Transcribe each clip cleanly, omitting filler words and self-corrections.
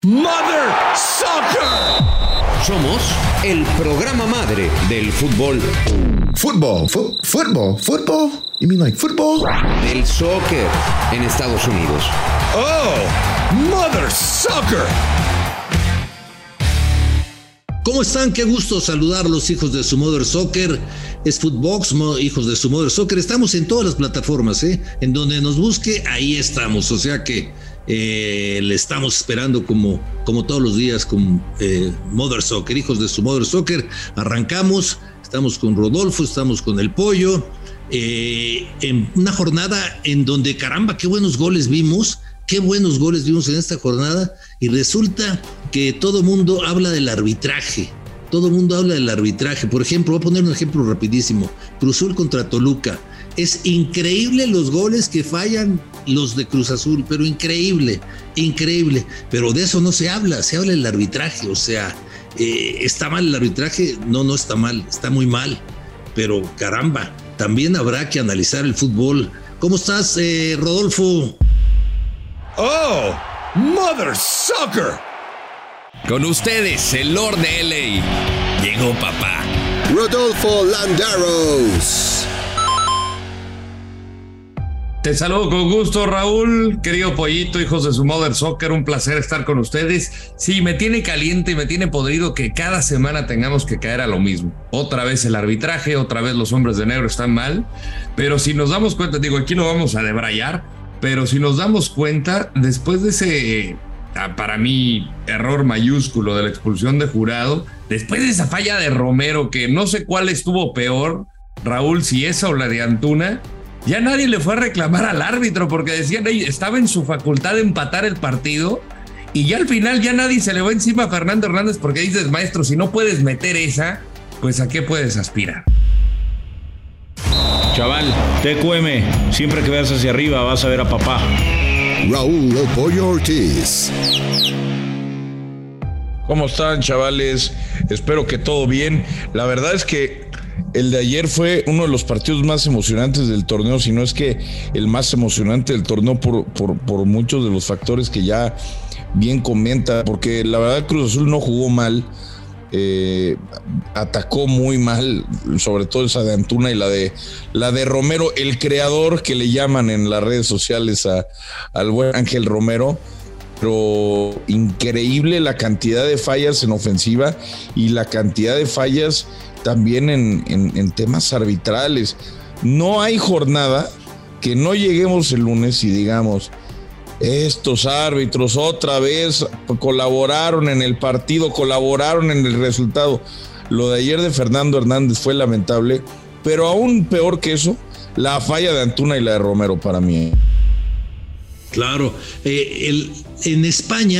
Mother Soccer. Somos el programa madre del fútbol. Football? You mean like football? Del soccer en Estados Unidos. Oh, Mother Soccer. ¿Cómo están? Qué gusto saludarlos, hijos de su Mother Soccer. Es Footbox, hijos de su Mother Soccer. Estamos en todas las plataformas, en donde nos busque, ahí estamos. O sea que le estamos esperando como todos los días con Mother Soccer, hijos de su Mother Soccer. Arrancamos, estamos con Rodolfo, estamos con el Pollo, en una jornada en donde, caramba, qué buenos goles vimos en esta jornada, y resulta que todo mundo habla del arbitraje. Por ejemplo, voy a poner un ejemplo rapidísimo. Cruz Azul contra Toluca. Es increíble los goles que fallan los de Cruz Azul, pero increíble. Pero de eso no se habla, se habla del arbitraje. O sea, ¿está mal el arbitraje? No está mal, está muy mal. Pero caramba, también habrá que analizar el fútbol. ¿Cómo estás, Rodolfo? Oh, Mother Soccer. Con ustedes, el Lord de LA. Llegó papá. Rodolfo Landeros. Te saludo con gusto, Raúl, querido Pollito, hijos de su Mother Soccer, un placer estar con ustedes. Sí, me tiene caliente y me tiene podrido que cada semana tengamos que caer a lo mismo. Otra vez el arbitraje, otra vez los hombres de negro están mal, pero si nos damos cuenta, aquí no vamos a debrayar, pero si nos damos cuenta, después de ese, para mí, error mayúsculo de la expulsión de Jurado, después de esa falla de Romero, que no sé cuál estuvo peor, Raúl, si esa o la de Antuna, ya nadie le fue a reclamar al árbitro porque decían, estaba en su facultad de empatar el partido, y ya al final ya nadie se le va encima a Fernando Hernández porque dices, maestro, si no puedes meter esa, pues ¿a qué puedes aspirar? Chaval, TQM, siempre que veas hacia arriba vas a ver a papá. Raúl El Pollo Ortiz. ¿Cómo están, chavales? Espero que todo bien. La verdad es que el de ayer fue uno de los partidos más emocionantes del torneo, si no es que el más emocionante del torneo por muchos de los factores que ya bien comenta, porque la verdad Cruz Azul no jugó mal, atacó muy mal, sobre todo esa de Antuna y la de Romero, el creador que le llaman en las redes sociales al buen Ángel Romero. Pero increíble la cantidad de fallas en ofensiva y la cantidad de fallas también en temas arbitrales. No hay jornada que no lleguemos el lunes y digamos, estos árbitros otra vez colaboraron en el partido, colaboraron en el resultado. Lo de ayer de Fernando Hernández fue lamentable, pero aún peor que eso, la falla de Antuna y la de Romero para mí. Claro, en España,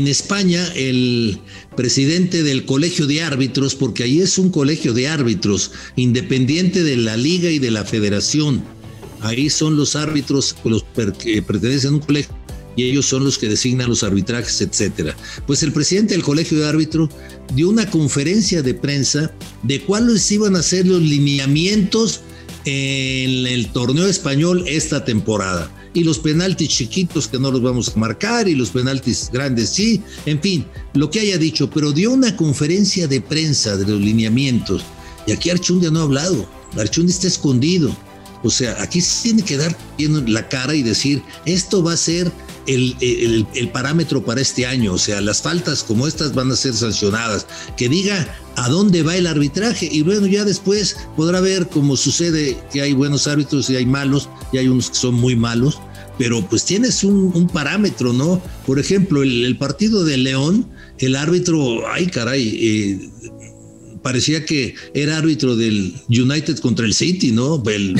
el presidente del colegio de árbitros, porque ahí es un colegio de árbitros, independiente de la liga y de la federación, ahí son los árbitros que pertenecen a un colegio y ellos son los que designan los arbitrajes, etcétera. Pues el presidente del colegio de árbitros dio una conferencia de prensa de cuáles iban a ser los lineamientos en el torneo español esta temporada. Y los penaltis chiquitos que no los vamos a marcar, y los penaltis grandes sí, en fin, lo que haya dicho, pero dio una conferencia de prensa de los lineamientos, y aquí Archundia no ha hablado, Archundia está escondido. O sea, aquí se tiene que dar la cara y decir, esto va a ser el parámetro para este año. O sea, las faltas como estas van a ser sancionadas. Que diga a dónde va el arbitraje. Y bueno, ya después podrá ver cómo sucede que hay buenos árbitros y hay malos, y hay unos que son muy malos. Pero pues tienes un parámetro, ¿no? Por ejemplo, el partido de León, el árbitro, ay caray, parecía que era árbitro del United contra el City, ¿no?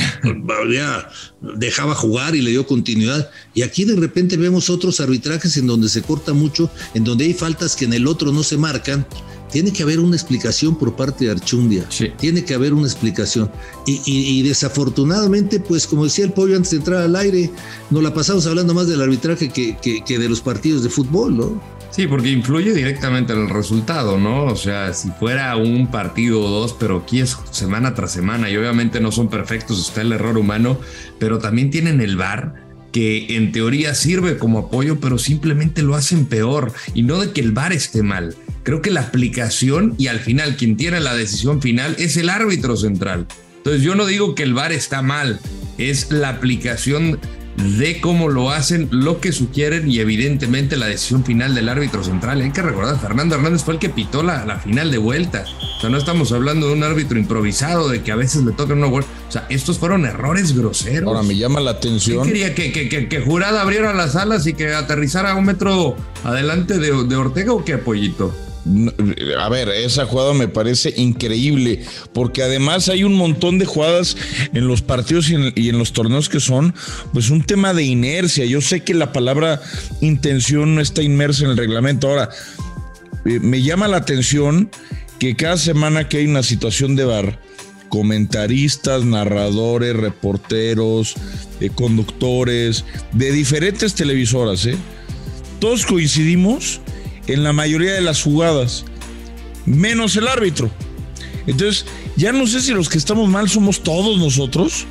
Ya dejaba jugar y le dio continuidad. Y aquí de repente vemos otros arbitrajes en donde se corta mucho, en donde hay faltas que en el otro no se marcan. Tiene que haber una explicación por parte de Archundia. Sí. Tiene que haber una explicación. Y desafortunadamente, pues como decía el Pollo antes de entrar al aire, nos la pasamos hablando más del arbitraje que de los partidos de fútbol, ¿no? Sí, porque influye directamente en el resultado, ¿no? O sea, si fuera un partido o dos, pero aquí es semana tras semana y obviamente no son perfectos, está el error humano, pero también tienen el VAR que en teoría sirve como apoyo, pero simplemente lo hacen peor. Y no de que el VAR esté mal. Creo que la aplicación y al final quien tiene la decisión final es el árbitro central. Entonces yo no digo que el VAR está mal, es la aplicación de cómo lo hacen, lo que sugieren y evidentemente la decisión final del árbitro central. Hay que recordar, Fernando Hernández fue el que pitó la final de vuelta. O sea, no estamos hablando de un árbitro improvisado, de que a veces le tocan una vuelta. O sea, estos fueron errores groseros. Ahora me llama la atención. ¿Qué quería? ¿Que Jurado abriera las alas y que aterrizara un metro adelante de Ortega o qué, Pollito? A ver, esa jugada me parece increíble, porque además hay un montón de jugadas en los partidos y en los torneos que son pues un tema de inercia. Yo sé que la palabra intención no está inmersa en el reglamento. Ahora, me llama la atención que cada semana que hay una situación de VAR, comentaristas, narradores, reporteros, conductores de diferentes televisoras, todos coincidimos en la mayoría de las jugadas, menos el árbitro. Entonces, ya no sé si los que estamos mal somos todos nosotros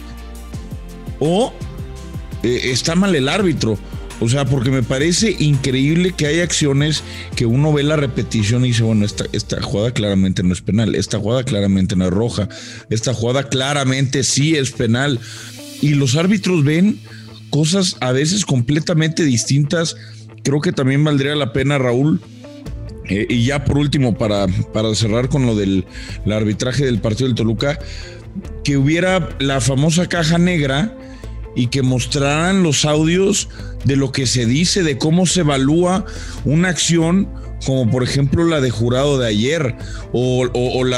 o está mal el árbitro. O sea, porque me parece increíble que hay acciones que uno ve la repetición y dice, bueno, esta jugada claramente no es penal, esta jugada claramente no es roja, esta jugada claramente sí es penal. Y los árbitros ven cosas a veces completamente distintas. Creo que también valdría la pena, Raúl, y ya por último, para cerrar con lo del arbitraje del partido del Toluca, que hubiera la famosa caja negra y que mostraran los audios de lo que se dice, de cómo se evalúa una acción, como por ejemplo la de Jurado de ayer, o la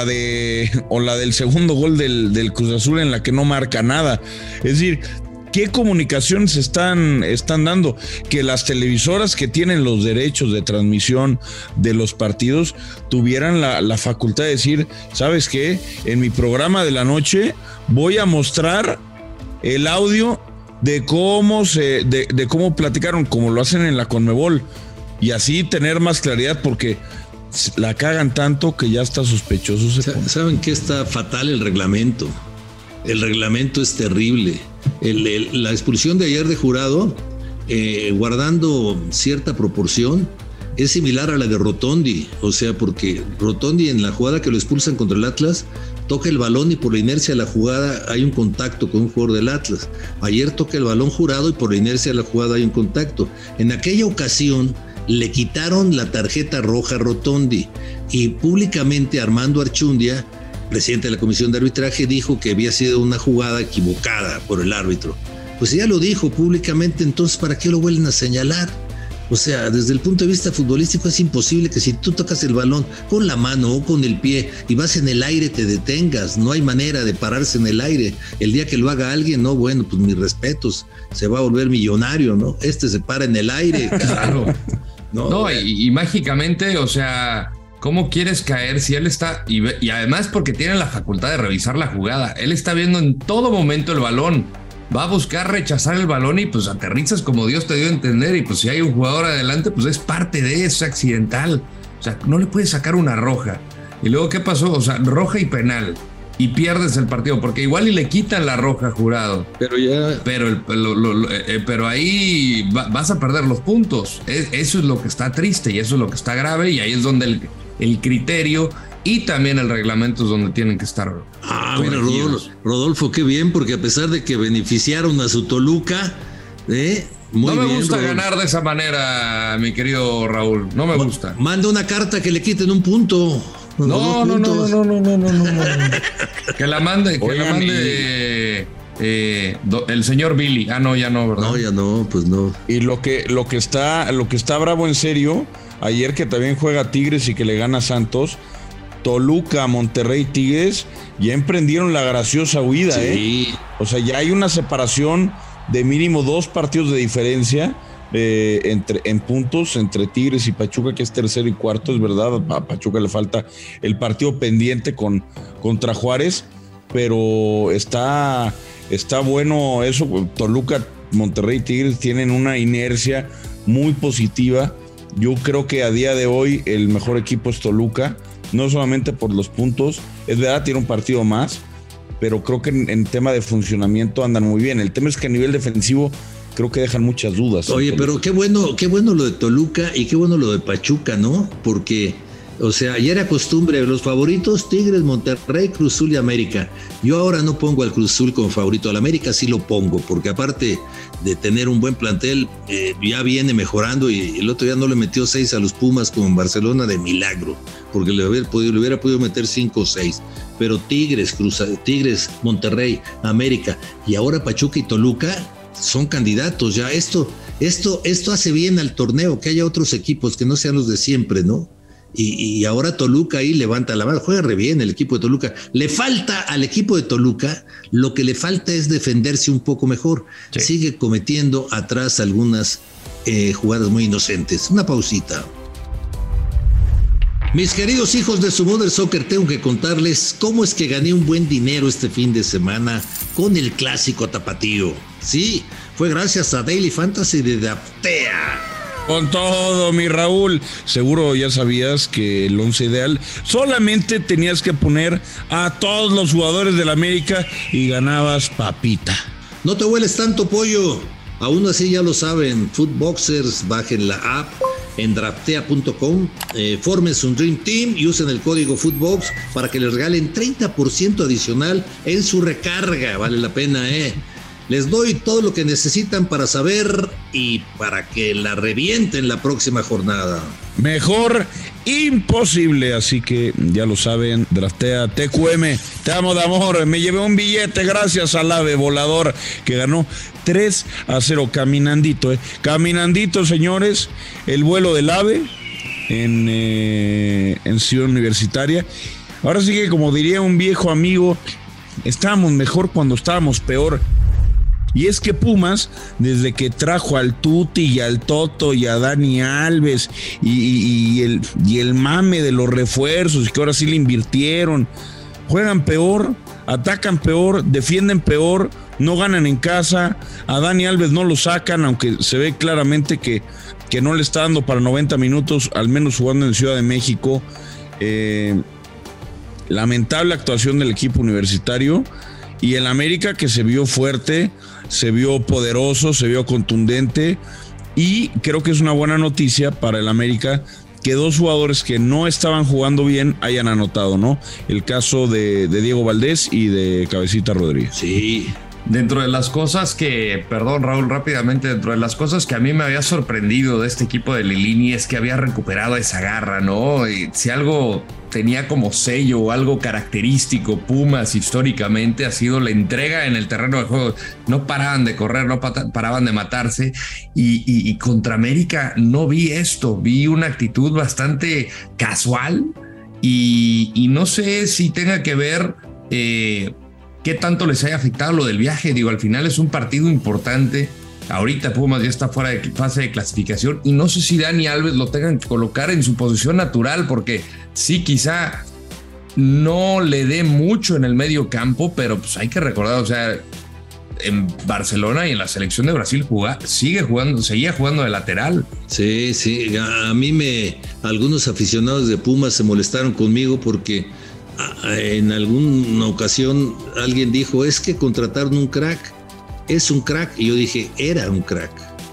del segundo gol del Cruz Azul en la que no marca nada. Es decir, ¿qué comunicaciones están dando? Que las televisoras que tienen los derechos de transmisión de los partidos tuvieran la facultad de decir, ¿sabes qué? En mi programa de la noche voy a mostrar el audio de cómo platicaron, como lo hacen en la Conmebol, y así tener más claridad, porque la cagan tanto que ya está sospechoso. ¿Saben qué está fatal? El reglamento. El reglamento es terrible. La expulsión de ayer de Jurado, guardando cierta proporción, es similar a la de Rotondi. O sea, porque Rotondi en la jugada que lo expulsan contra el Atlas, toca el balón y por la inercia de la jugada hay un contacto con un jugador del Atlas. Ayer toca el balón Jurado y por la inercia de la jugada hay un contacto. En aquella ocasión le quitaron la tarjeta roja a Rotondi y públicamente Armando Archundia, presidente de la comisión de arbitraje, dijo que había sido una jugada equivocada por el árbitro. Pues ya lo dijo públicamente, entonces ¿para qué lo vuelven a señalar? O sea, desde el punto de vista futbolístico es imposible que si tú tocas el balón con la mano o con el pie y vas en el aire te detengas. No hay manera de pararse en el aire. El día que lo haga alguien, no, bueno, pues mis respetos, se va a volver millonario, ¿no? Se para en el aire. Claro. No, y mágicamente, o sea, ¿cómo quieres caer si él está, y además porque tiene la facultad de revisar la jugada, él está viendo en todo momento el balón, va a buscar rechazar el balón y pues aterrizas como Dios te dio a entender, y pues si hay un jugador adelante, pues es parte de eso, es accidental, o sea, no le puedes sacar una roja. Y luego, ¿qué pasó? O sea, roja y penal, y pierdes el partido, porque igual y le quitan la roja a Jurado. Pero ahí vas a perder los puntos. Eso es lo que está triste y eso es lo que está grave, y ahí es donde el criterio y también el reglamento es donde tienen que estar. Mira, Rodolfo, qué bien, porque a pesar de que beneficiaron a su Toluca, no me gusta ganar de esa manera, mi querido Raúl, no me gusta. Manda una carta que le quiten un punto. No. Que la mande el señor Billy. No, ya no, ¿verdad? No, ya no, pues no. Y lo que está bravo en serio, ayer que también juega Tigres y que le gana Santos, Toluca, Monterrey, Tigres ya emprendieron la graciosa huida, sí. O sea, ya hay una separación de mínimo 2 partidos de diferencia en puntos entre Tigres y Pachuca, que es tercero y cuarto, es verdad. A Pachuca le falta el partido pendiente contra Juárez, pero está bueno eso. Toluca, Monterrey y Tigres tienen una inercia muy positiva. Yo creo que a día de hoy el mejor equipo es Toluca, no solamente por los puntos, es verdad, tiene un partido más, pero creo que en tema de funcionamiento andan muy bien. El tema es que a nivel defensivo creo que dejan muchas dudas. Oye, pero qué bueno lo de Toluca y qué bueno lo de Pachuca, ¿no? Porque, o sea, ya era costumbre, los favoritos, Tigres, Monterrey, Cruz Azul y América. Yo ahora no pongo al Cruz Azul como favorito, al América sí lo pongo, porque aparte de tener un buen plantel, ya viene mejorando y el otro día no le metió 6 a los Pumas como en Barcelona de milagro, porque le hubiera podido meter 5 o 6. Pero Tigres, Monterrey, América y ahora Pachuca y Toluca son candidatos ya. Esto hace bien al torneo, que haya otros equipos que no sean los de siempre, ¿no? Y ahora Toluca ahí levanta la mano, juega re bien el equipo de Toluca. Le falta al equipo de Toluca, lo que le falta es defenderse un poco mejor. Sí. Sigue cometiendo atrás algunas jugadas muy inocentes. Una pausita. Mis queridos hijos de su Mother Soccer, tengo que contarles cómo es que gané un buen dinero este fin de semana con el clásico tapatío. Sí, fue gracias a Daily Fantasy de Draftea. Con todo, mi Raúl. Seguro ya sabías que el 11 ideal solamente tenías que poner a todos los jugadores del América y ganabas papita. No te hueles tanto, pollo. Aún así ya lo saben, Footboxers, bajen la app en draftea.com, formen su Dream Team y usen el código Footbox para que les regalen 30% adicional en su recarga. Vale la pena, Les doy todo lo que necesitan para saber y para que la revienten la próxima jornada. Mejor imposible, así que ya lo saben, Draftea TQM. Te amo de amor, me llevé un billete gracias al ave volador que ganó 3-0 caminandito. Caminandito, señores, el vuelo del ave en Ciudad Universitaria. Ahora sí que, como diría un viejo amigo, estábamos mejor cuando estábamos peor. Y es que Pumas, desde que trajo al Tuti y al Toto y a Dani Alves y el mame de los refuerzos, que ahora sí le invirtieron, juegan peor, atacan peor, defienden peor, no ganan en casa, a Dani Alves no lo sacan, aunque se ve claramente que no le está dando para 90 minutos, al menos jugando en Ciudad de México. Lamentable actuación del equipo universitario. Y el América, que se vio fuerte, se vio poderoso, se vio contundente, y creo que es una buena noticia para el América que 2 jugadores que no estaban jugando bien hayan anotado, ¿no? El caso de Diego Valdés y de Cabecita Rodríguez. Sí. Dentro de las cosas que, perdón Raúl, rápidamente, dentro de las cosas que a mí me había sorprendido de este equipo de Lilini es que había recuperado esa garra, ¿no? Y si algo tenía como sello o algo característico Pumas históricamente ha sido la entrega en el terreno de juego. No paraban de correr, no paraban de matarse, y contra América no vi esto, vi una actitud bastante casual y no sé si tenga que ver qué tanto les haya afectado lo del viaje. Digo, al final es un partido importante. Ahorita Pumas ya está fuera de fase de clasificación y no sé si Dani Alves lo tengan que colocar en su posición natural, porque sí, quizá no le dé mucho en el medio campo, pero pues hay que recordar, o sea, en Barcelona y en la selección de Brasil seguía jugando de lateral. Sí, a mí algunos aficionados de Pumas se molestaron conmigo porque en alguna ocasión alguien dijo, es que contrataron un crack. Es un crack, y yo dije, era un crack,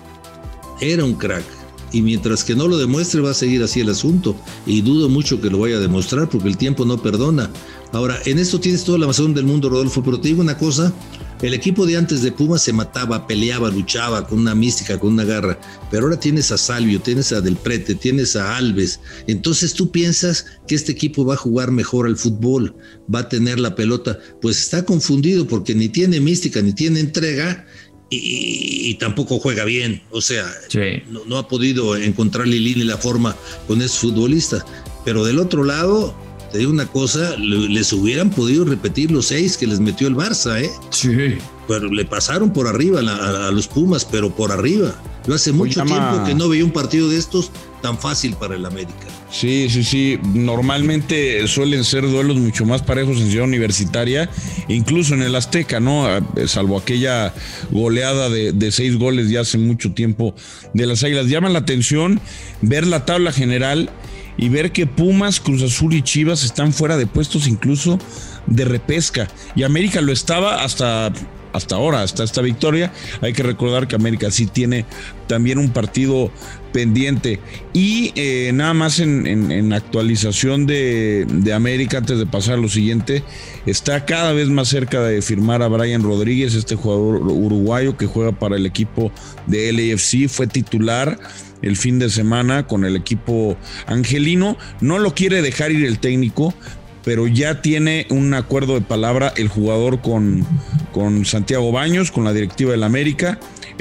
y mientras que no lo demuestre va a seguir así el asunto, y dudo mucho que lo vaya a demostrar porque el tiempo no perdona. Ahora, en esto tienes toda la razón del mundo, Rodolfo, pero te digo una cosa, el equipo de antes de Pumas se mataba, peleaba, luchaba con una mística, con una garra, pero ahora tienes a Salvio, tienes a Del Prete, tienes a Alves, entonces tú piensas que este equipo va a jugar mejor al fútbol, va a tener la pelota, pues está confundido porque ni tiene mística, ni tiene entrega, y tampoco juega bien, o sea, sí. no ha podido encontrar Lilini la forma con esos futbolistas, pero del otro lado, te digo una cosa, les hubieran podido repetir los 6 que les metió el Barça, Sí. Pero le pasaron por arriba a los Pumas, pero por arriba. Yo hace mucho tiempo que no veía un partido de estos tan fácil para el América. Sí. Normalmente suelen ser duelos mucho más parejos en Ciudad Universitaria, incluso en el Azteca, ¿no? Salvo aquella goleada de 6 goles ya hace mucho tiempo de las Águilas. Llama la atención ver la tabla general y ver que Pumas, Cruz Azul y Chivas están fuera de puestos incluso de repesca. Y América lo estaba hasta hasta ahora, hasta esta victoria. Hay que recordar que América sí tiene también un partido pendiente. Y nada más en actualización de América, antes de pasar a lo siguiente, está cada vez más cerca de firmar a Brian Rodríguez, este jugador uruguayo que juega para el equipo de LAFC, fue titular el fin de semana con el equipo angelino. No lo quiere dejar ir el técnico, pero ya tiene un acuerdo de palabra el jugador con Santiago Baños, con la directiva del América.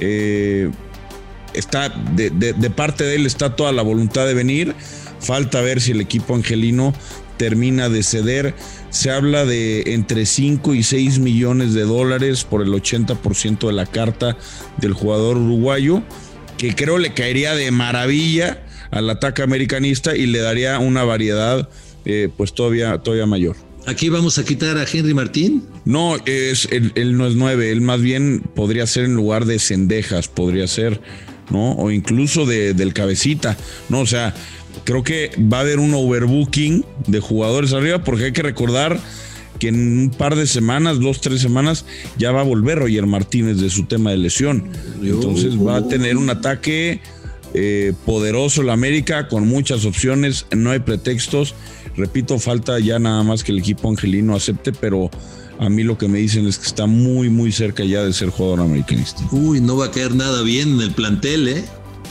Está de parte de él está toda la voluntad de venir. Falta ver si el equipo angelino termina de ceder. Se habla de entre 5 y 6 millones de dólares por el 80% de la carta del jugador uruguayo, que creo le caería de maravilla al ataque americanista y le daría una variedad pues todavía mayor. ¿Aquí vamos a quitar a Henry Martín? No, él no es 9, él más bien podría ser en lugar de Cendejas, podría ser, ¿no? O incluso del Cabecita, ¿no? O sea, creo que va a haber un overbooking de jugadores arriba, porque hay que recordar que en un par de semanas, 2-3 semanas, ya va a volver Roger Martínez de su tema de lesión. Entonces va a tener un ataque poderoso el América, con muchas opciones, no hay pretextos. Repito, falta ya nada más que el equipo angelino acepte, pero a mí lo que me dicen es que está muy, muy cerca ya de ser jugador americanista. Uy, no va a caer nada bien en el plantel, ¿eh?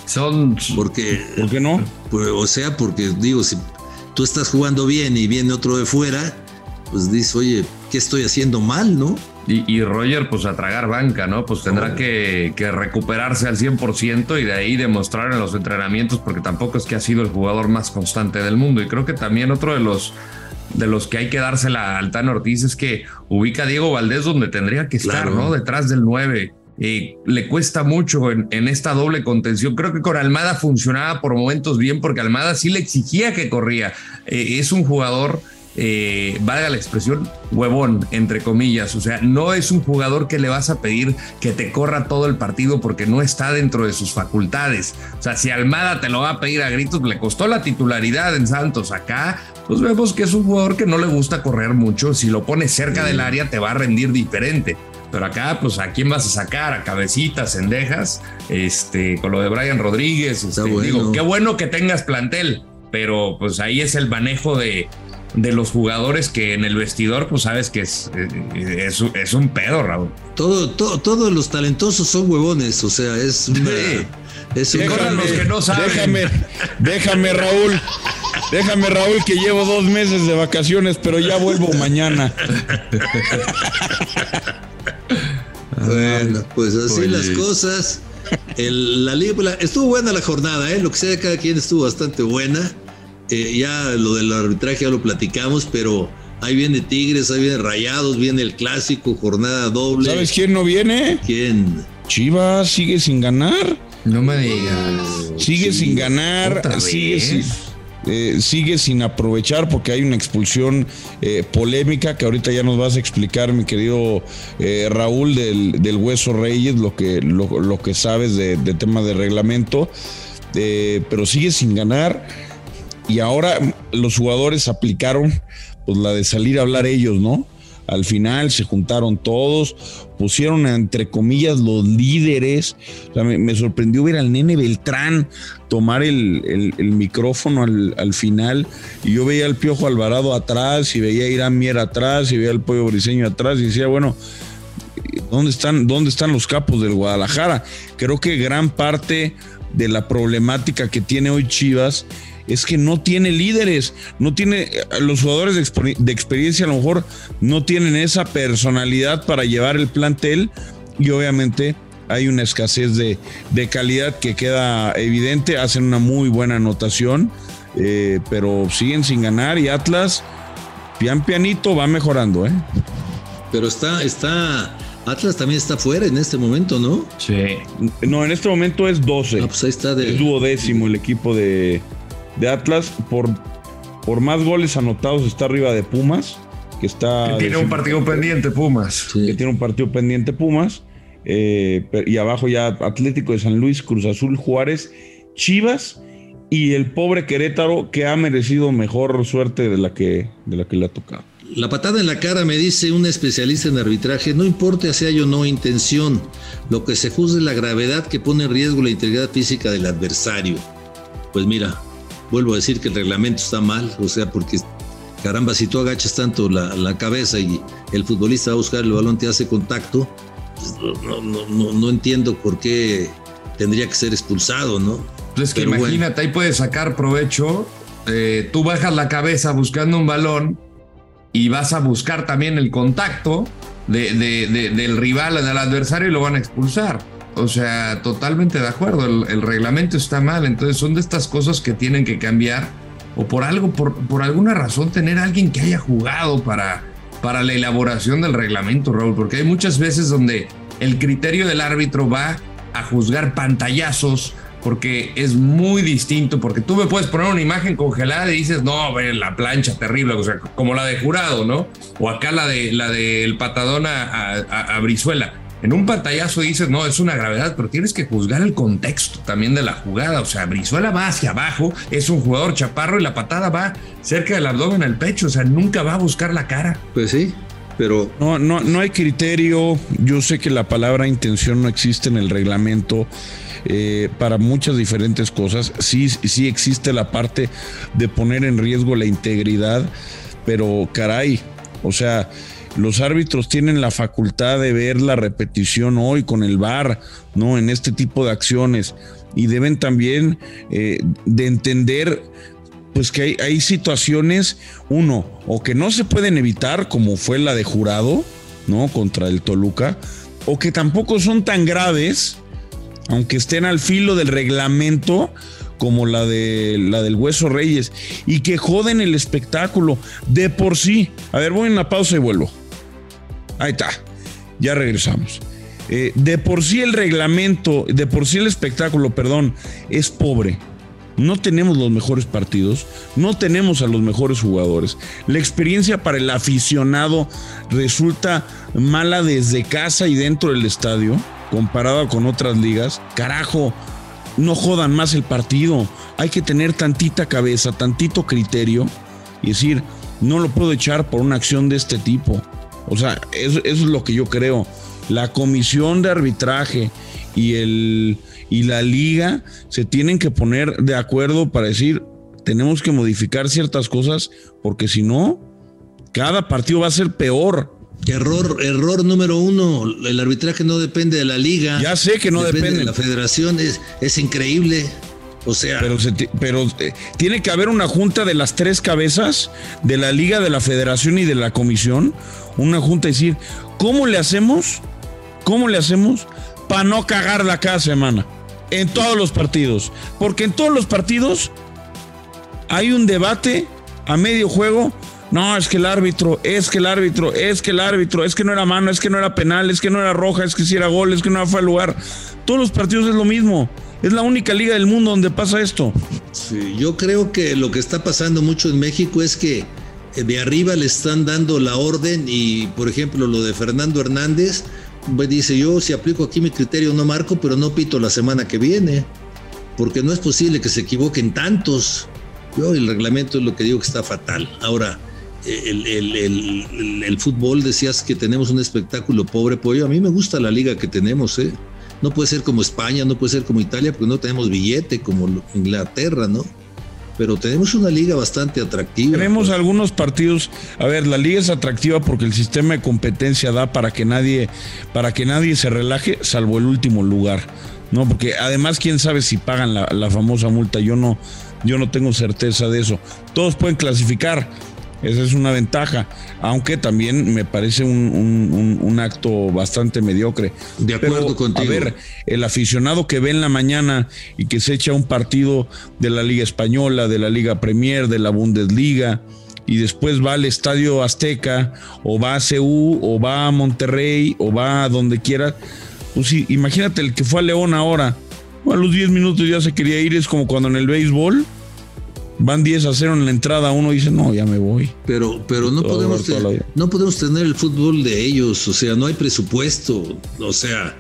¿Por qué no? Pues, o sea, porque digo, si tú estás jugando bien y viene otro de fuera, pues dices, oye, ¿qué estoy haciendo mal, no? Y Roger, pues a tragar banca, ¿no? Pues tendrá que recuperarse al 100% y de ahí demostrar en los entrenamientos, porque tampoco es que ha sido el jugador más constante del mundo. Y creo que también otro de los que hay que dársela al Tano Ortiz es que ubica a Diego Valdés donde tendría que estar, claro, ¿no? Detrás del 9. Le cuesta mucho en esta doble contención. Creo que con Almada funcionaba por momentos bien, porque Almada sí le exigía que corría. Es un jugador, valga la expresión, huevón, entre comillas. O sea, no es un jugador que le vas a pedir que te corra todo el partido porque no está dentro de sus facultades. O sea, si Almada te lo va a pedir a gritos, le costó la titularidad en Santos. Acá pues vemos que es un jugador que no le gusta correr mucho. Si lo pones cerca del área te va a rendir diferente. Pero acá, pues, ¿a quién vas a sacar? ¿A Cabecita, Cendejas? Con lo de Brian Rodríguez. Bueno. Digo, qué bueno que tengas plantel, pero pues ahí es el manejo de los jugadores, que en el vestidor, pues sabes que es un pedo, Raúl. Todos los talentosos son huevones, o sea, es una... Es un... los que no saben. Déjame, Raúl. Déjame, Raúl, que llevo 2 meses de vacaciones, pero ya vuelvo mañana. Bueno, pues así las cosas. La liga estuvo buena la jornada, lo que sea de cada quien estuvo bastante buena. Ya lo del arbitraje ya lo platicamos, pero ahí viene Tigres, ahí viene Rayados, viene el clásico, jornada doble. ¿Sabes quién no viene? ¿Quién? Chivas sigue sin ganar. No me digas. Sigue sin ganar, sigue sin aprovechar, porque hay una expulsión polémica que ahorita ya nos vas a explicar, mi querido Raúl, del Hueso Reyes, lo que sabes de tema de reglamento, pero sigue sin ganar. Y ahora los jugadores aplicaron pues la de salir a hablar ellos, ¿no? Al final se juntaron todos, pusieron entre comillas los líderes. O sea, me sorprendió ver al Nene Beltrán tomar el micrófono al final, y yo veía al Piojo Alvarado atrás, y veía a Irán Mier atrás, y veía al Pollo Briseño atrás, y decía, bueno, ¿dónde están los capos del Guadalajara? Creo que gran parte de la problemática que tiene hoy Chivas es que no tiene líderes, no tiene los jugadores de experiencia, a lo mejor no tienen esa personalidad para llevar el plantel, y obviamente hay una escasez de calidad que queda evidente. Hacen una muy buena anotación, pero siguen sin ganar, y Atlas pianito va mejorando, Pero Atlas también está fuera en este momento, ¿no? Sí. No, en este momento es 12. Pues ahí está es 12º el equipo de Atlas. Por más goles anotados está arriba de Pumas, que tiene un partido pendiente Pumas. Sí. Que tiene un partido pendiente Pumas. Y abajo ya Atlético de San Luis, Cruz Azul, Juárez, Chivas y el pobre Querétaro, que ha merecido mejor suerte de la que le ha tocado. La patada en la cara, me dice un especialista en arbitraje, no importa si hay o no intención, lo que se juzga es la gravedad que pone en riesgo la integridad física del adversario. Pues mira, vuelvo a decir que el reglamento está mal, o sea, porque caramba, si tú agachas tanto la cabeza y el futbolista va a buscar el balón, te hace contacto, pues no entiendo por qué tendría que ser expulsado, ¿no? Es que pero imagínate, bueno, ahí puedes sacar provecho, tú bajas la cabeza buscando un balón y vas a buscar también el contacto del rival, del adversario, y lo van a expulsar. O sea, totalmente de acuerdo, el reglamento está mal, entonces son de estas cosas que tienen que cambiar, o por alguna razón tener a alguien que haya jugado para la elaboración del reglamento, Raúl, porque hay muchas veces donde el criterio del árbitro va a juzgar pantallazos, porque es muy distinto, porque tú me puedes poner una imagen congelada y dices, no, ve la plancha terrible, o sea, como la de Jurado, ¿no? O acá la del patadón a Brizuela. En un pantallazo dices, no, es una gravedad, pero tienes que juzgar el contexto también de la jugada. O sea, Brizuela va hacia abajo, es un jugador chaparro y la patada va cerca del abdomen al pecho, o sea, nunca va a buscar la cara. pues sí, pero No hay criterio. Yo sé que la palabra intención no existe en el reglamento para muchas diferentes cosas. Sí existe la parte de poner en riesgo la integridad, pero caray, o sea, los árbitros tienen la facultad de ver la repetición hoy con el VAR, ¿no? En este tipo de acciones, y deben también de entender pues que hay situaciones, uno, o que no se pueden evitar, como fue la de Jurado, ¿no? Contra el Toluca, o que tampoco son tan graves, aunque estén al filo del reglamento, como la del Hueso Reyes, y que joden el espectáculo de por sí. A ver, voy a una pausa y vuelvo. Ahí está, ya regresamos. De por sí el reglamento, de por sí el espectáculo, perdón, es pobre. No tenemos los mejores partidos, no tenemos a los mejores jugadores. La experiencia para el aficionado resulta mala desde casa y dentro del estadio, comparado con otras ligas. Carajo, no jodan más el partido. Hay que tener tantita cabeza, tantito criterio y decir, no lo puedo echar por una acción de este tipo. O sea, eso es lo que yo creo. La comisión de arbitraje y la liga se tienen que poner de acuerdo para decir, tenemos que modificar ciertas cosas, porque si no, cada partido va a ser peor. Error número uno, el arbitraje no depende de la liga. Ya sé que no depende de la federación, es increíble. O sea, pero tiene que haber una junta de las tres cabezas de la liga, de la federación y de la comisión, una junta y decir, ¿cómo le hacemos para no cagarla cada semana en todos los partidos? Porque en todos los partidos hay un debate a medio juego. No, es que el árbitro, es que no era mano, es que no era penal, es que no era roja, es que si era gol, es que no fue al lugar. Todos los partidos es lo mismo. Es la única liga del mundo donde pasa esto. Sí, yo creo que lo que está pasando mucho en México es que de arriba le están dando la orden y, por ejemplo, lo de Fernando Hernández, pues dice, yo si aplico aquí mi criterio no marco, pero no pito la semana que viene, porque no es posible que se equivoquen tantos. El reglamento es lo que digo que está fatal. Ahora, el fútbol, decías que tenemos un espectáculo pobre, pollo. A mí me gusta la liga que tenemos, No puede ser como España, no puede ser como Italia, porque no tenemos billete como Inglaterra, ¿no? Pero tenemos una liga bastante atractiva. Tenemos algunos partidos. A ver, la liga es atractiva porque el sistema de competencia da para que nadie se relaje, salvo el último lugar, ¿no? Porque además, quién sabe si pagan la famosa multa. Yo no tengo certeza de eso. Todos pueden clasificar. Esa es una ventaja, aunque también me parece un acto bastante mediocre. De acuerdo contigo. A ver, el aficionado que ve en la mañana y que se echa un partido de la Liga Española, de la Liga Premier, de la Bundesliga, y después va al Estadio Azteca, o va a CU, o va a Monterrey, o va a donde quiera. Pues sí, imagínate el que fue a León ahora. A los 10 minutos ya se quería ir. Es como cuando en el béisbol van 10-0 en la entrada, uno dice, no, ya me voy. Pero no podemos tener el fútbol de ellos, o sea, no hay presupuesto, o sea,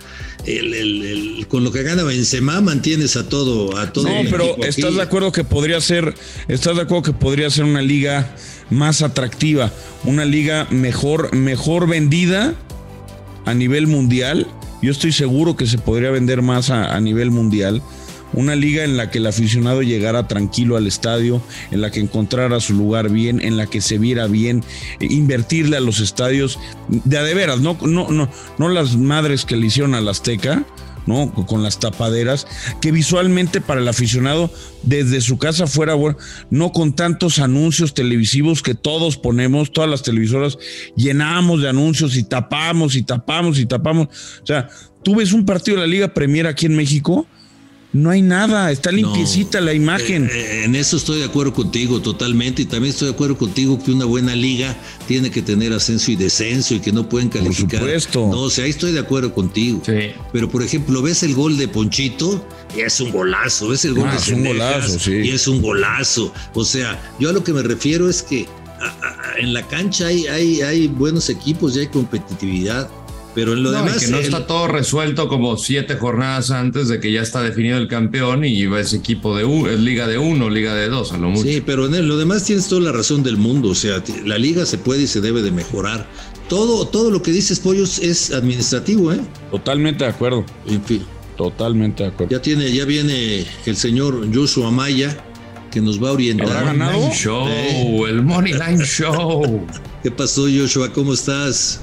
con lo que gana Benzema mantienes a todo. No, pero ¿estás de acuerdo que podría ser una liga más atractiva, una liga mejor vendida a nivel mundial? Yo estoy seguro que se podría vender más a nivel mundial. Una liga en la que el aficionado llegara tranquilo al estadio, en la que encontrara su lugar bien, en la que se viera bien, invertirle a los estadios de veras, no las madres que le hicieron al Azteca, ¿no? Con las tapaderas, que visualmente para el aficionado desde su casa fuera bueno, no con tantos anuncios televisivos que todos ponemos, todas las televisoras llenamos de anuncios y tapamos. O sea, tú ves un partido de la Liga Premier aquí en México, no hay nada, está limpiecita la imagen. En eso estoy de acuerdo contigo totalmente, y también estoy de acuerdo contigo que una buena liga tiene que tener ascenso y descenso y que no pueden calificar. Por supuesto. No, o sea, ahí estoy de acuerdo contigo. Sí. Pero, por ejemplo, ves el gol de Ponchito y es un golazo, ves el gol de Cendejas y es un golazo. O sea, yo a lo que me refiero es que en la cancha hay buenos equipos y hay competitividad. Pero en lo demás, que no está todo resuelto como 7 jornadas antes de que ya está definido el campeón y ese equipo es liga de 1, liga de 2 a lo mucho. Sí, pero en lo demás tienes toda la razón del mundo. O sea, la liga se puede y se debe de mejorar. Todo lo que dices, Pollos, es administrativo, ¿eh? Totalmente de acuerdo. En fin. Totalmente de acuerdo. Ya viene el señor Joshua Maya, que nos va a orientar. ¿Habrá ganado? El Money Line Show. ¿Qué pasó, Joshua? ¿Cómo estás?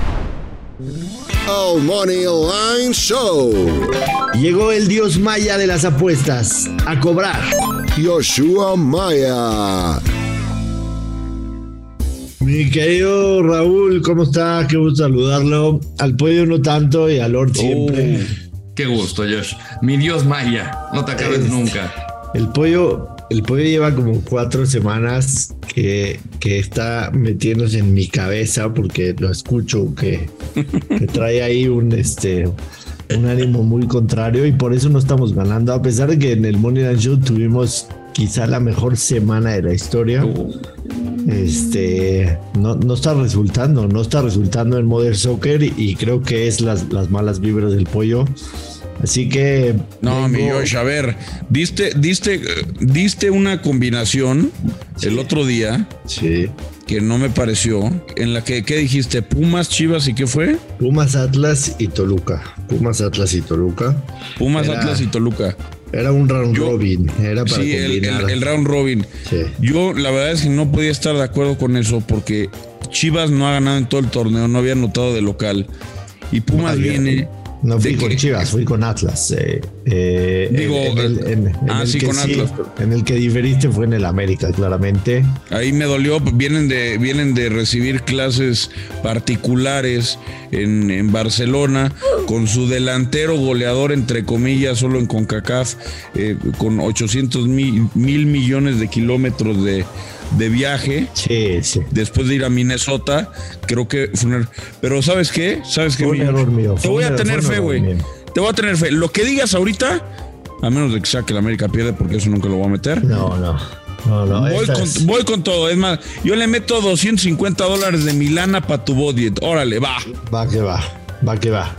El Money Line Show. Llegó el dios maya de las apuestas a cobrar. Joshua Maya. Mi querido Raúl, ¿cómo está? Qué gusto saludarlo. Al pollo no tanto y al Lord siempre. Qué gusto, Josh. Mi dios maya, no te acabes nunca. El pollo lleva como 4 semanas que está metiéndose en mi cabeza porque lo escucho que trae ahí un ánimo muy contrario y por eso no estamos ganando, a pesar de que en el Money Line Show tuvimos quizá la mejor semana de la historia. No está resultando en Modern Soccer y creo que es las malas vibras del pollo. Así que... No, mi Josh, a ver, diste una combinación el otro día. Sí. Que no me pareció. En la que, ¿qué dijiste? ¿Pumas, Chivas y qué fue? Pumas, Atlas y Toluca. Atlas y Toluca. Era un round robin. Era para combinar. El round robin. Sí. Yo, la verdad es que no podía estar de acuerdo con eso porque Chivas no ha ganado en todo el torneo, no había anotado de local. Y Pumas viene... No fui con Chivas, fui con Atlas. Con Atlas. En el que diferiste fue en el América, claramente. Ahí me dolió, vienen de recibir clases particulares en Barcelona, con su delantero goleador, entre comillas, solo en CONCACAF, con 800 mil millones de kilómetros de viaje. Sí. Después de ir a Minnesota, creo que fue un error. Pero ¿sabes qué? Fue un error mío. Te voy a tener fe, güey. Te voy a tener fe. Lo que digas ahorita, a menos de que sea que la América pierde, porque eso nunca lo voy a meter. No. Voy con todo. Es más, yo le meto $250 de mi lana para tu budget. Órale, va. Va que va.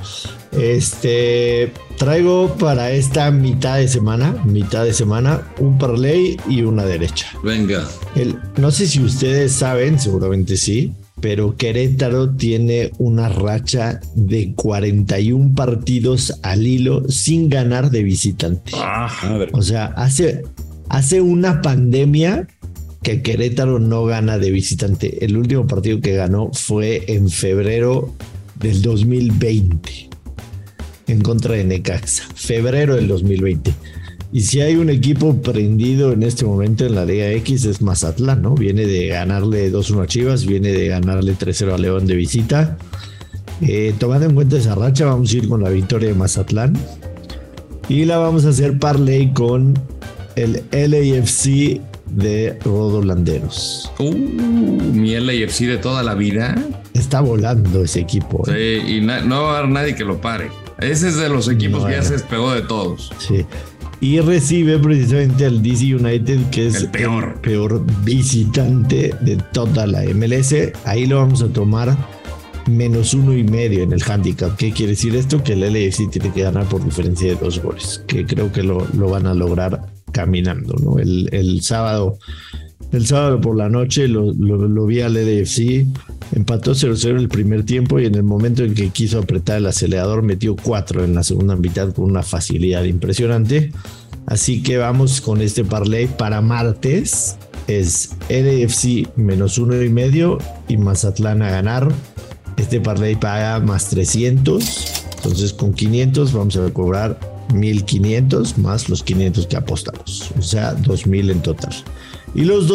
Traigo para esta mitad de semana un parlay y una derecha. Venga. No sé si ustedes saben, seguramente sí, pero Querétaro tiene una racha de 41 partidos al hilo sin ganar de visitante. O sea, hace una pandemia que Querétaro no gana de visitante. El último partido que ganó fue en febrero del 2020 en contra de Necaxa, febrero del 2020. Y si hay un equipo prendido en este momento en la Liga X es Mazatlán, ¿no? Viene de ganarle 2-1 a Chivas, viene de ganarle 3-0 a León de visita. Tomando en cuenta esa racha, vamos a ir con la victoria de Mazatlán y la vamos a hacer parlay con el LAFC de Rodolanderos. Mi LAFC de toda la vida. Está volando ese equipo. Sí, y no va a haber nadie que lo pare. Ese es de los equipos que ya se despegó de todos. Sí. Y recibe precisamente al DC United, que es el peor visitante de toda la MLS. Ahí lo vamos a tomar -1.5 en el handicap. ¿Qué quiere decir esto? Que el LAFC tiene que ganar por diferencia de 2 goles, que creo que lo van a lograr caminando, ¿no? El sábado por la noche lo vi al LAFC, empató 0-0 el primer tiempo y en el momento en que quiso apretar el acelerador metió 4 en la segunda mitad con una facilidad impresionante. Así que vamos con este parlay para martes. Es LAFC -1.5 y Mazatlán a ganar. Este parlay paga más 300. Entonces con 500 vamos a cobrar 1,500 más los 500 que apostamos. O sea, 2,000 en total. Y los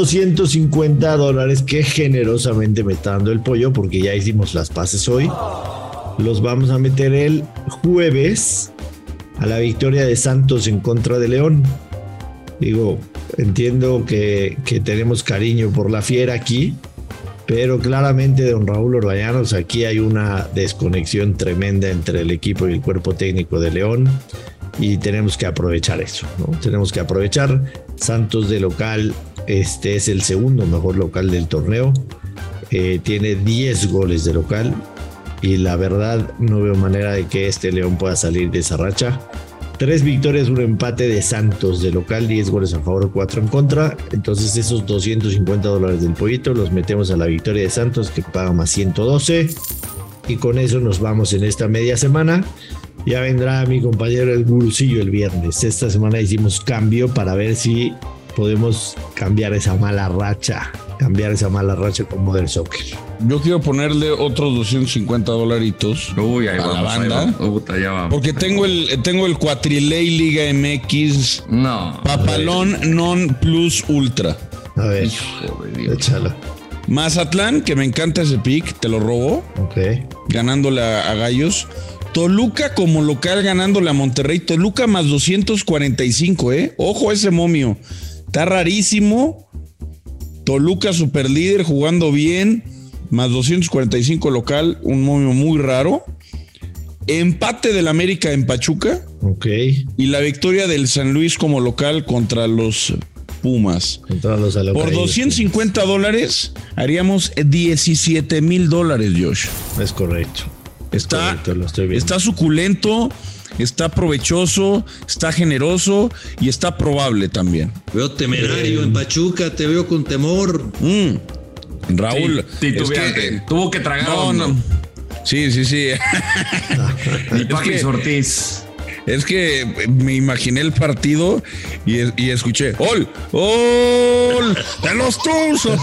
$250 que generosamente me está dando el pollo, porque ya hicimos las paces hoy, los vamos a meter el jueves a la victoria de Santos en contra de León. Digo, entiendo que tenemos cariño por la fiera aquí, pero claramente, don Raúl Orbañanos, aquí hay una desconexión tremenda entre el equipo y el cuerpo técnico de León y tenemos que aprovechar eso, ¿no? Tenemos que aprovechar. Santos de local, este es el segundo mejor local del torneo, tiene 10 goles de local y la verdad no veo manera de que este León pueda salir de esa racha. 3 victorias, 1 empate de Santos de local, 10 goles a favor, 4 en contra. Entonces esos $250 del pollito los metemos a la victoria de Santos, que paga más 112, y con eso nos vamos en esta media semana. Ya vendrá mi compañero el Gurusillo el viernes. Esta semana hicimos cambio para ver si podemos cambiar esa mala racha con Modern Soccer. Yo quiero ponerle otros $250 Uy, ahí a vamos, la banda. Ya vamos. Porque tengo el Cuatriley Liga MX Papalón Non Plus Ultra. A ver, échala. Mazatlán, que me encanta ese pick, te lo robo. Ok. Ganándole a Gallos. Toluca como local ganándole a Monterrey. Toluca más 245, Ojo a ese momio. Está rarísimo. Toluca super líder jugando bien. Más 245 local. Un momio muy raro. Empate del América en Pachuca. Ok. Y la victoria del San Luis como local contra los Pumas. Contra los por $250 haríamos $17,000, Josh. Es correcto. Está suculento, está provechoso, está generoso y está probable también. Veo temerario en Pachuca, te veo con temor. Raúl, tuvo que tragar. No. Sí. Y Papi Ortiz. Es que me imaginé el partido y escuché ¡Ol! ¡De los Tuzos!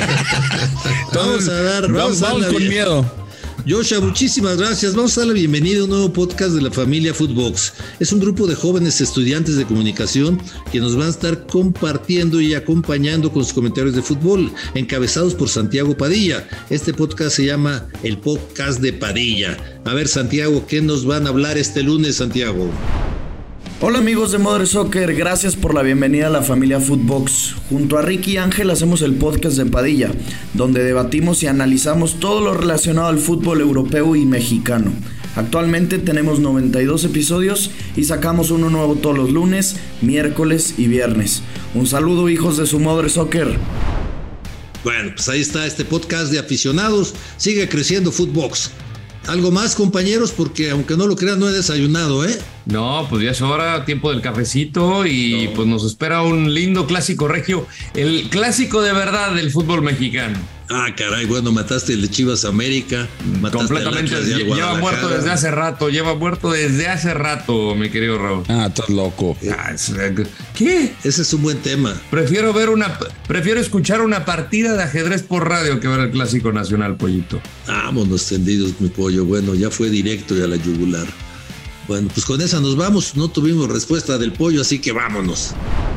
Vamos con miedo. Joshua, muchísimas gracias. Vamos a dar la bienvenida a un nuevo podcast de la familia Footbox. Es un grupo de jóvenes estudiantes de comunicación que nos van a estar compartiendo y acompañando con sus comentarios de fútbol, encabezados por Santiago Padilla. Este podcast se llama El Podcast de Padilla. A ver, Santiago, ¿qué nos van a hablar este lunes, Santiago? Hola amigos de Modern Soccer, gracias por la bienvenida a la familia Footbox. Junto a Ricky y Ángel hacemos el podcast de Padilla, donde debatimos y analizamos todo lo relacionado al fútbol europeo y mexicano. Actualmente tenemos 92 episodios y sacamos uno nuevo todos los lunes, miércoles y viernes. Un saludo, hijos de su Modern Soccer. Bueno, pues ahí está este podcast de aficionados. Sigue creciendo Footbox. ¿Algo más, compañeros? Porque aunque no lo crean, no he desayunado, No, pues ya es hora, tiempo del cafecito y pues nos espera un lindo clásico regio, el clásico de verdad del fútbol mexicano. Ah, caray, bueno, mataste el de Chivas América. Completamente, lleva muerto desde hace rato, mi querido Raúl. Ah, estás loco. ¿Qué? Ese es un buen tema. Prefiero escuchar una partida de ajedrez por radio que ver el clásico nacional, pollito. Vámonos tendidos, mi pollo. Bueno, ya fue directo y a la yugular. Bueno, pues con esa nos vamos. No tuvimos respuesta del pollo, así que vámonos.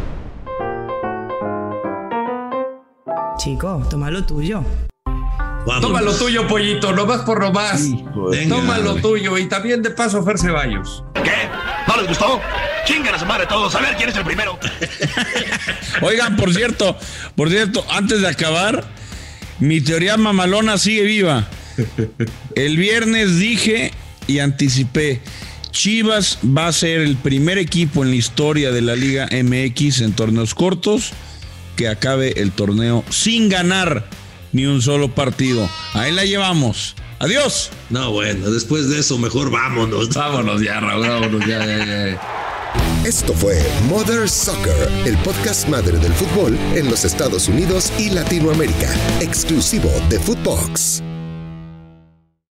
Chico, toma lo tuyo. Vámonos. Toma lo tuyo, pollito, no más por lo más. Toma lo tuyo y también de paso Fer Ceballos. ¿Qué? ¿No les gustó? Chingan a su madre todos, a ver quién es el primero. Oigan, por cierto, antes de acabar, mi teoría mamalona sigue viva. El viernes dije y anticipé, Chivas va a ser el primer equipo en la historia de la Liga MX en torneos cortos que acabe el torneo sin ganar ni un solo partido. Ahí la llevamos. Adiós. No, bueno, después de eso mejor vámonos. Vámonos ya, Raúl, vámonos ya. Esto fue Mother Soccer, el podcast madre del fútbol en los Estados Unidos y Latinoamérica, exclusivo de Footbox.